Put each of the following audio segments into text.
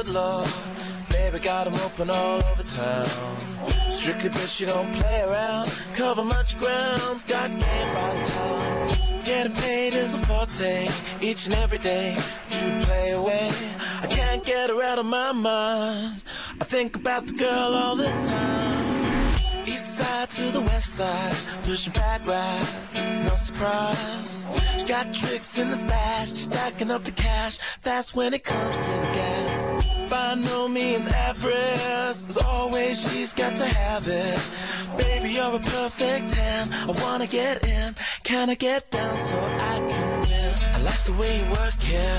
good Lord. Baby got 'em open all over town. Strictly bitch, she don't play around. Cover much ground, got game by the town. Getting paid is a forte, each and every day. True play away, I can't get her out of my mind. I think about the girl all the time. East side to the west side, pushing back rides, it's no surprise. She got tricks in the stash, she's stacking up the cash, fast when it comes to the gas. By no means average, as always she's got to have it. Baby, you're a perfect 10, I wanna get in, can I get down so I can win? I like the way you work it,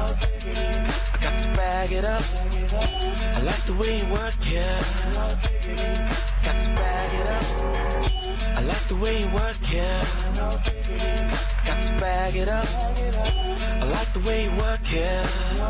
I got to bag it up. I like the way you work it, got to bag it up. I like the way you work it, got to bag it up. I like the way you work it,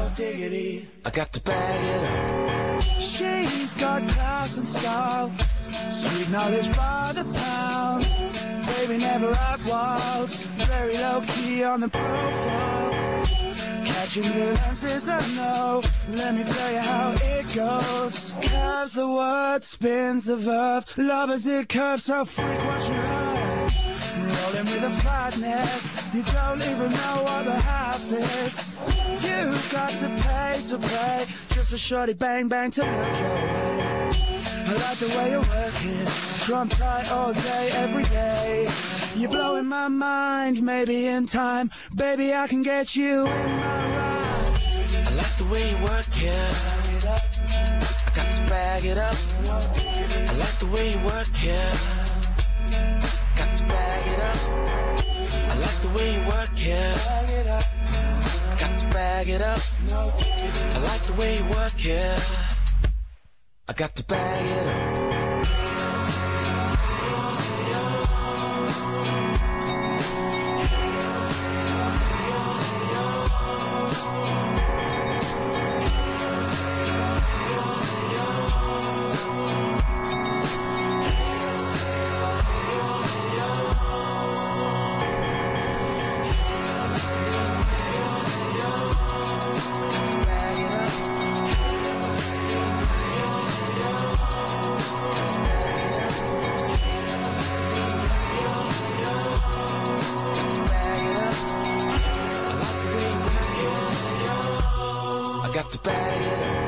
I got to bag it up. She's got class and style, sweet knowledge by the pound. Baby never act wild, very low key on the profile. Catching glances, I know. Let me tell you how it goes. Curves the word, spins the verb. Love as it curves, so freak what you heard. Rolling with the fatness, you don't even know what the half is. You've got to pay just for shorty bang bang to look your way. I like the way you're working, drum tight all day, every day. You're blowing my mind, maybe in time, baby I can get you in my ride. I like the way you work it, I got to bag it up. I like the way you work it, got to bag it up. I like the way you work it, got to bag it up. I like the way you work it, I got to bag it up. Got to bag it up.